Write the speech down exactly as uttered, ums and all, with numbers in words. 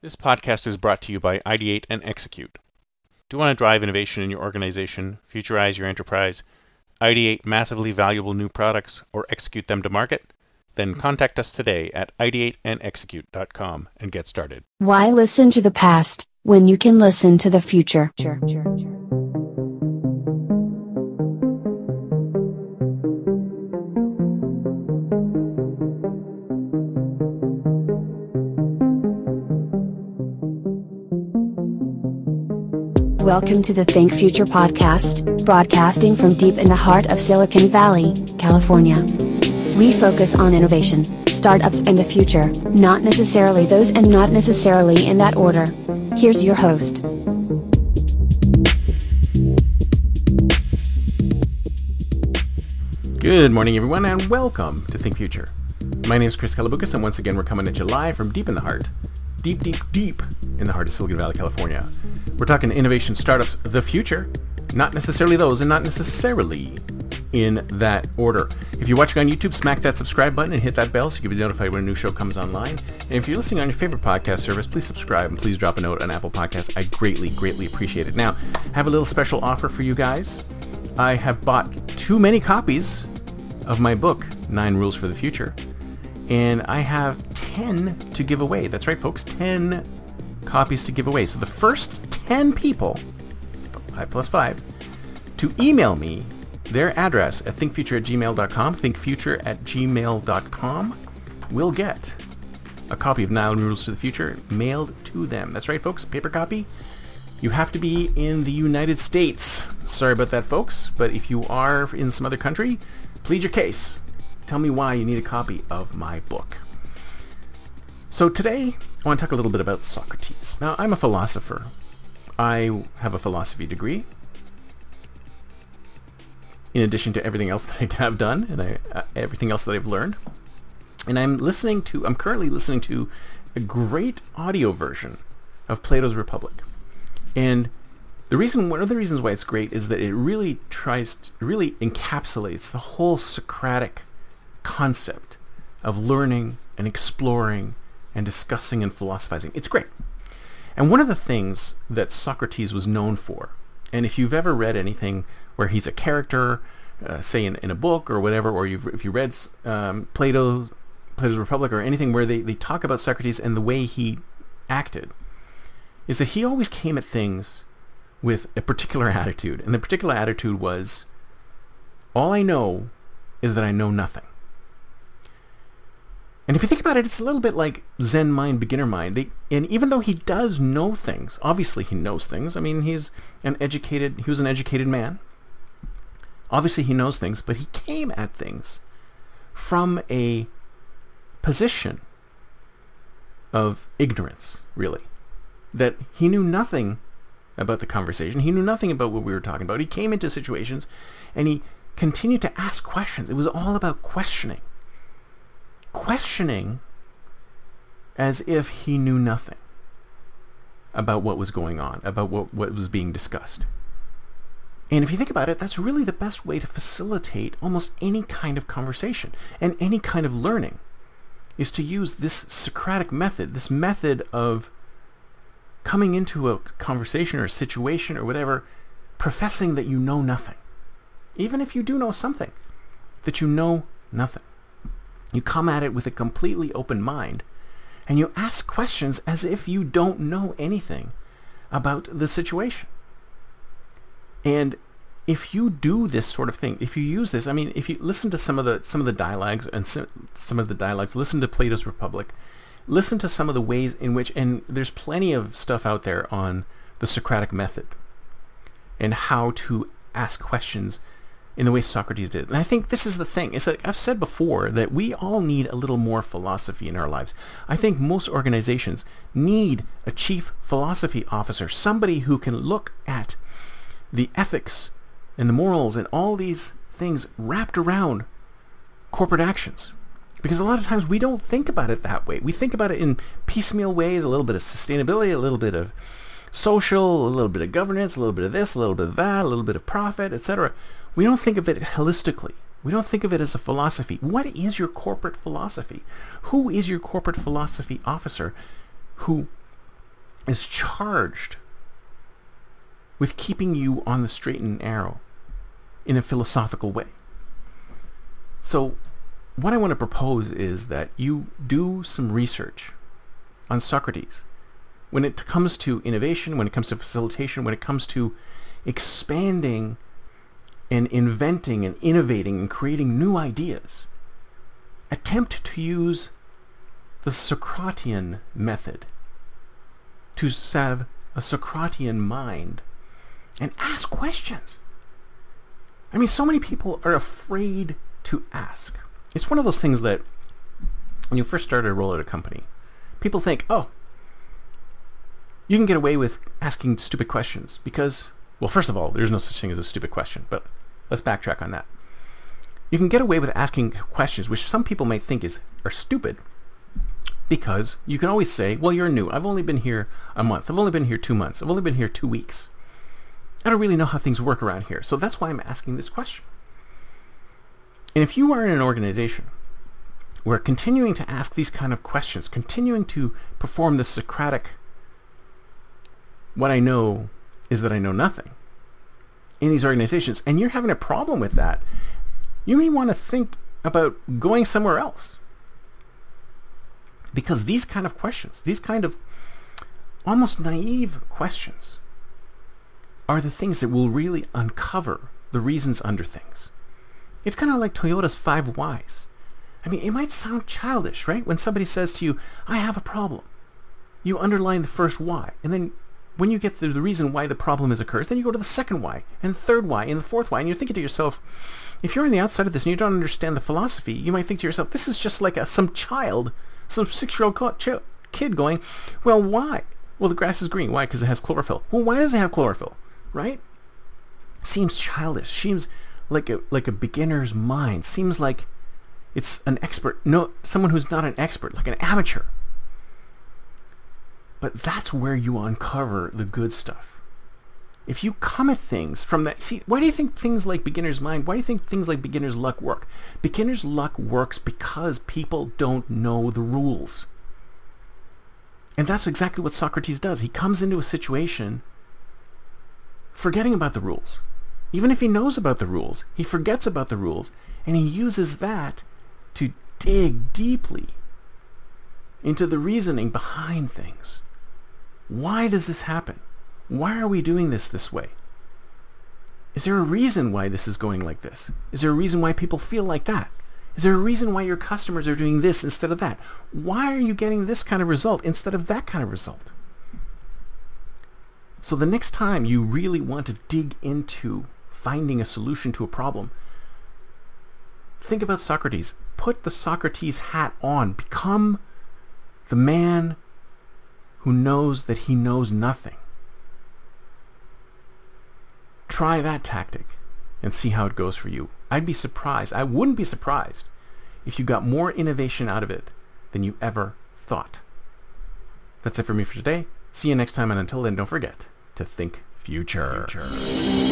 This podcast is brought to you by Ideate and Execute. Do you want to drive innovation in your organization, futurize your enterprise, ideate massively valuable new products, or execute them to market? Then contact us today at ideate and execute dot com and get started. Why listen to the past when you can listen to the future? Welcome to the Think Future podcast, broadcasting from deep in the heart of Silicon Valley, California. We focus on innovation, startups, and the future, not necessarily those and not necessarily in that order. Here's your host. Good morning, everyone, and welcome to Think Future. My name is Chris Kalaboukis, and once again, we're coming at you live from deep in the heart, deep, deep, deep in the heart of Silicon Valley, California. We're talking innovation, startups, the future, not necessarily those, and not necessarily in that order. If you're watching on YouTube, smack that subscribe button and hit that bell so you can be notified when a new show comes online. And if you're listening on your favorite podcast service, please subscribe and please drop a note on Apple Podcasts. I greatly, greatly appreciate it. Now, I have a little special offer for you guys. I have bought too many copies of my book, Nine Rules for the Future, and I have ten to give away. That's right, folks, ten copies to give away. So the first ten people, five plus five, to email me their address at thinkfuture at gmail dot com, thinkfuture at gmail dot com, will get a copy of Nine Rules to the Future mailed to them. That's right, folks, paper copy. You have to be in the United States. Sorry about that, folks, but if you are in some other country, plead your case. Tell me why you need a copy of my book. So today, I want to talk a little bit about Socrates. Now, I'm a philosopher. I have a philosophy degree, in addition to everything else that I have done and I, uh, everything else that I've learned. And I'm listening to, I'm currently listening to a great audio version of Plato's Republic. And the reason, one of the reasons why it's great is that it really tries, to, it really encapsulates the whole Socratic concept of learning and exploring and discussing and philosophizing. It's great. And one of the things that Socrates was known for, and if you've ever read anything where he's a character, uh, say in, in a book or whatever, or you've, if you read um, Plato, Plato's Republic or anything where they, they talk about Socrates and the way he acted, is that he always came at things with a particular attitude. And the particular attitude was, all I know is that I know nothing. And if you think about it, it's a little bit like Zen mind, beginner mind. They, and even though he does know things, obviously he knows things. I mean, he's an educated, he was an educated man. Obviously he knows things, but he came at things from a position of ignorance, really. That he knew nothing about the conversation. He knew nothing about what we were talking about. He came into situations and he continued to ask questions. It was all about questioning. Questioning as if he knew nothing about what was going on, about what, what was being discussed. And if you think about it, that's really the best way to facilitate almost any kind of conversation and any kind of learning, is to use this Socratic method, this method of coming into a conversation or a situation or whatever, professing that you know nothing. Even if you do know something, that you know nothing. You come at it with a completely open mind, and you ask questions as if you don't know anything about the situation. And if you do this sort of thing, if you use this, I mean, if you listen to some of the some of the dialogues and some, some of the dialogues, listen to Plato's Republic, listen to some of the ways in which, and there's plenty of stuff out there on the Socratic method and how to ask questions in the way Socrates did. And I think this is the thing. It's like I've said before that we all need a little more philosophy in our lives. I think most organizations need a chief philosophy officer, somebody who can look at the ethics and the morals and all these things wrapped around corporate actions. Because a lot of times we don't think about it that way. We think about it in piecemeal ways, a little bit of sustainability, a little bit of social, a little bit of governance, a little bit of this, a little bit of that, a little bit of profit, et cetera. We don't think of it holistically. We don't think of it as a philosophy. What is your corporate philosophy? Who is your corporate philosophy officer who is charged with keeping you on the straight and narrow in a philosophical way. So what I want to propose is that you do some research on Socrates when it comes to innovation, when it comes to facilitation, when it comes to expanding and inventing and innovating and creating new ideas. Attempt to use the Socratian method, to have a Socratian mind and ask questions. I mean, so many people are afraid to ask. It's one of those things that when you first start a role at a company, people think, oh, you can get away with asking stupid questions because, well, first of all, there's no such thing as a stupid question, but let's backtrack on that. You can get away with asking questions which some people may think is are stupid because you can always say, well, you're new. I've only been here a month. I've only been here two months. I've only been here two weeks. I don't really know how things work around here. So that's why I'm asking this question. And if you are in an organization where continuing to ask these kind of questions, continuing to perform the Socratic, what I know is that I know nothing, in these organizations, and you're having a problem with that, you may want to think about going somewhere else. Because these kind of questions, these kind of almost naive questions, are the things that will really uncover the reasons under things. It's kind of like Toyota's five whys. I mean, it might sound childish, right? When somebody says to you, I have a problem. You underline the first why, and then when you get to the reason why the problem is occurs, then you go to the second why, and third why, and the fourth why, and you're thinking to yourself, if you're on the outside of this and you don't understand the philosophy, you might think to yourself, this is just like a, some child, some six-year-old co- ch- kid going, well, why? Well, the grass is green. Why? Because it has chlorophyll. Well, why does it have chlorophyll? Right? Seems childish. Seems like a like a beginner's mind. Seems like it's an expert. No, someone who's not an expert, like an amateur. But that's where you uncover the good stuff. If you come at things from that, see, why do you think things like beginner's mind, why do you think things like beginner's luck work? Beginner's luck works because people don't know the rules. And that's exactly what Socrates does. He comes into a situation forgetting about the rules. Even if he knows about the rules, he forgets about the rules, and he uses that to dig deeply into the reasoning behind things. Why does this happen? Why are we doing this this way? Is there a reason why this is going like this? Is there a reason why people feel like that? Is there a reason why your customers are doing this instead of that? Why are you getting this kind of result instead of that kind of result? So the next time you really want to dig into finding a solution to a problem, think about Socrates. Put the Socrates hat on. Become the man who knows that he knows nothing. Try that tactic and see how it goes for you. I'd be surprised. I wouldn't be surprised if you got more innovation out of it than you ever thought. That's it for me for today. See you next time, and until then, don't forget to think future. future.